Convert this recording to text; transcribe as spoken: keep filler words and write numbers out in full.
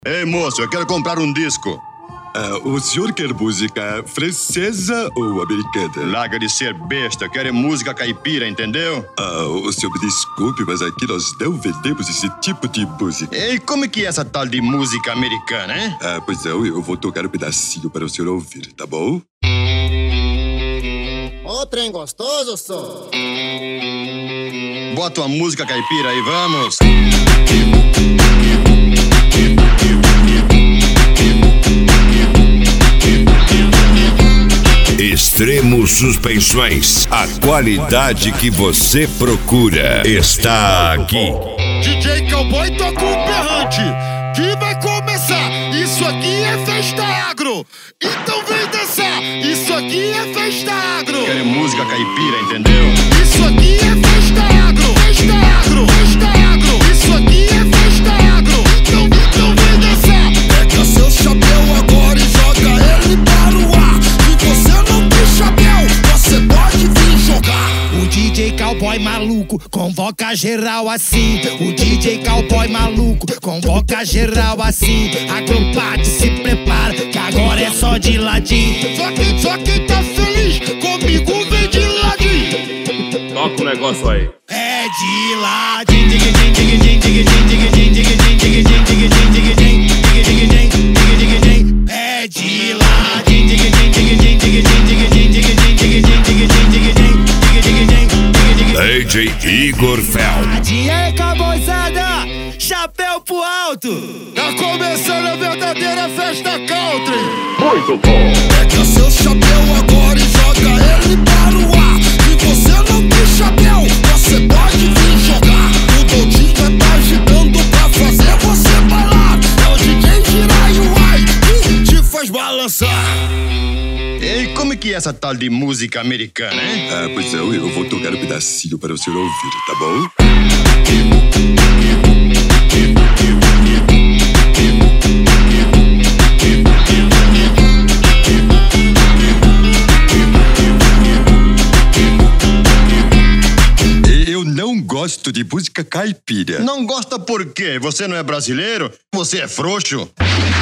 Ei, moço, eu quero comprar um disco. Uh, o senhor quer música francesa ou americana? Larga de ser besta, eu quero música caipira, entendeu? Uh, o senhor me desculpe, mas aqui nós não vendemos esse tipo de música. E como é que é essa tal de música americana, hein? Ah, pois não, eu vou tocar um pedacinho para o senhor ouvir, tá bom? Ô, trem gostoso, só. Bota uma música caipira aí, vamos. Extremos Suspensões, a qualidade que você procura está aqui. D J Cowboy toca um berrante que vai começar. Isso aqui é festa agro, então vem dançar. Isso aqui é festa agro. Quero música caipira, entendeu? Isso aqui é festa agro, festa agro, festa agro. Isso aqui é festa agro, então, então vem dançar. Pega seu chapéu agora e joga ele para o ar. Se você não tem chapéu, você pode vir jogar. O D J Cowboy maluco convoca geral assim. O D J Cowboy maluco convoca geral assim. Agrupado, se prepara que agora é só de ladinho. Só quem, só quem tá feliz comigo vem de ladinho. Toca o negócio aí. É de ladinho. Dig dig dig dig dig dig dig dig dig dig dig dig dig dig dig. É de ladinho. Dig dig dig dig dig dig dig dig dig dig dig. D J Igor Fel. Dinheiro, cowboyzada, chapéu pro alto. Tá começando a verdadeira festa country. Muito bom. Pega seu chapéu agora e joga ele para o ar. Se você não tem chapéu, você pode vir jogar. O Doldinho já tá agitando pra fazer você bailar. É o D J Jiraiuai que te faz balançar. E como é que é essa tal de música americana, hein? Ah, pois não, eu vou tocar um pedacinho para o senhor ouvir, tá bom? Eu não gosto de música caipira. Não gosta por quê? Você não é brasileiro? Você é frouxo?